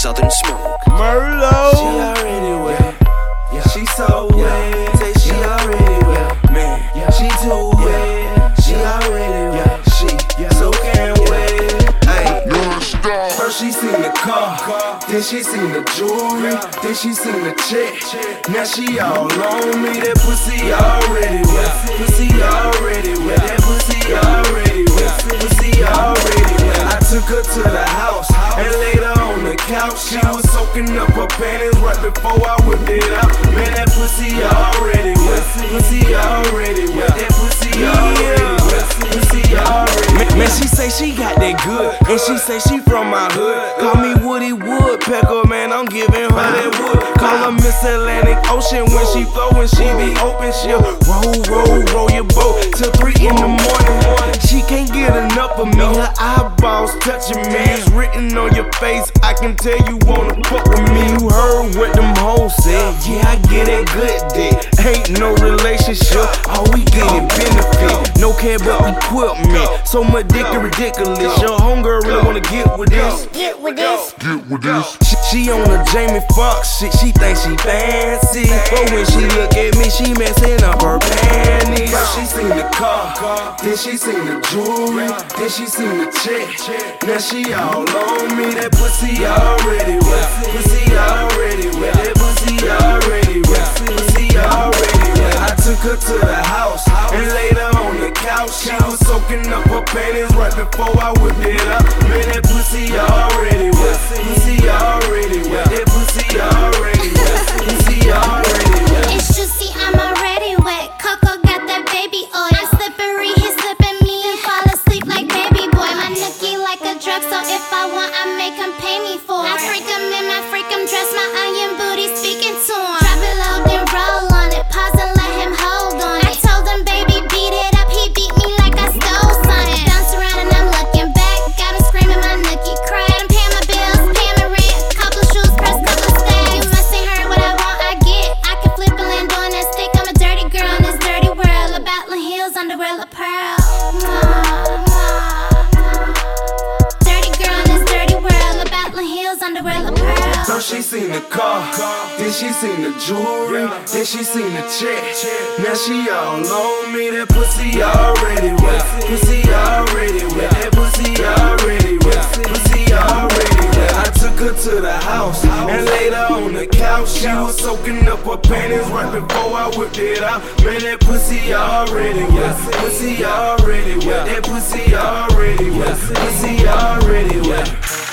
Southern Smoke. Merlot. She already wet. Yeah. She so wet. Say she already wet. Man, she too wet. She already wet. She so damn wet. Ay. First she seen the car, then she seen the jewelry, then she seen the check. Now she all on me. That pussy already wet. Pussy already wet. That pussy already wet. Pussy already wet. I took her to the house and laid her on the couch. She was soaking up her panties right before I whipped it out. Man, that pussy already wet. Pussy already wet. That pussy already wet. Pussy already wet. Man, she say she got that good, and she say she from my hood. Call me Woody Woodpecker, man, I'm giving her that wood. Call her Miss Atlantic Ocean when she flow, when she be open. She'll roll your boat till 3 in the morning. She can't get enough of me, her eyeballs touching me. It's written on your face, I can tell you wanna fuck with me. You heard what them hoes said, yeah, I get that good dick. Ain't no relationship, all we get is benefit. No care but equipment, so much dick is ridiculous. Your homegirl really wanna get with this. Get with this. She on a Jamie Foxx shit, she thinks she fancy, but when she look at me, she messing up her panties. First she seen the car, then she seen the jewelry, then she seen the check. Now she all on me. That pussy already wet. Pussy already wet. That pussy already wet. Pussy already wet. I took her to the house and laid her on the couch. She was soaking up her panties right before I whipped it up. Man, that pussy already wet. Pussy already wet. That pussy already wet. Pussy already wet. It's juicy, I'm already wet. Coco got that baby oil. I'm slippery, he's slipping me and fall asleep like baby boy. My nookie like a drug, so if I want, I make him pay me for it. I freak him in my freakum dress, my iron booty speaking to him. Drop it low, then roll on it. Pause and let him hold on it. I told him, baby, beat it up. He beat me like I stole something. Bounce around and I'm looking back. Got him screaming, my nookie cry. I'm paying my bills, paying my rent. Couple shoes, press, couple stacks. You must ain't heard what I want, I get. I can flip and land on that stick. I'm a dirty girl in this dirty world. A battling heels, underwear, a pearl. Dirty girl in this dirty world. A battling heels, underwear, a pearl. So she seen the car, then she seen the jewelry, then she seen the check. Now she all on me. That pussy already wet. Pussy already wet. That pussy already wet. Pussy already wet. I took her to the house and laid her on the couch. She was soaking up her panties right before I whipped it out. Man, that pussy already wet. Pussy already wet. That pussy already wet. Pussy already wet.